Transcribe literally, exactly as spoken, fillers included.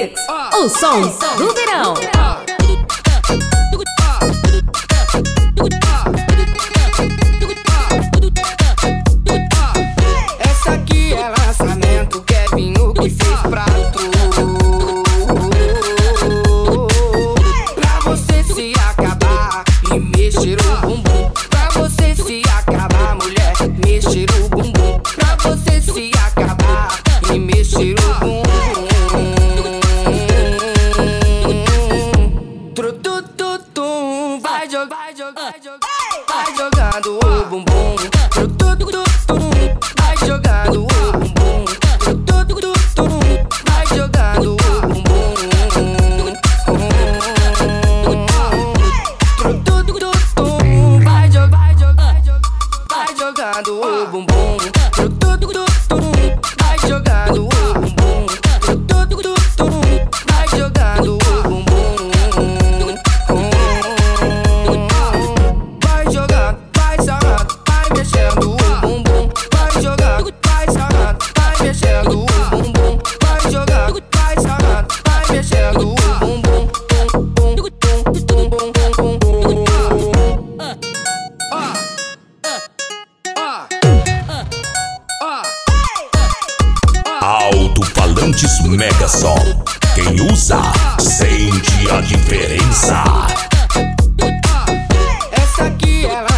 Mix, o som do verão. Essa aqui é lançamento, Kevinho que fez pra tu, pra você se acabar e mexer o bumbum. Pra você se acabar, mulher, mexer o bumbum. Pra você se acabar e mexer o bumbum. Trutututum, vai jogar, vai jogar, vai jogando o bumbum. Trutututum, vai jogando o bumbum. Trutututum, vai jogando o bumbum. Trutututum, vai jogar, vai jogando o bumbum. Trutututum, vai jogando o bumbum. Trutututum, vai jogando o bumbum. Vai jogando, vai sarrando, vai mexendo o bumbum. Vai jogando, vai sarrando, vai mexendo o bumbum. Vai jogando, vai sarrando, vai mexendo o bumbum. Bum, bum, bum, bum, bum, bum, bum. Ó, ó, ó, ó. Alto-falantes Megasom. Quem usa, sente a diferença. Essa aqui é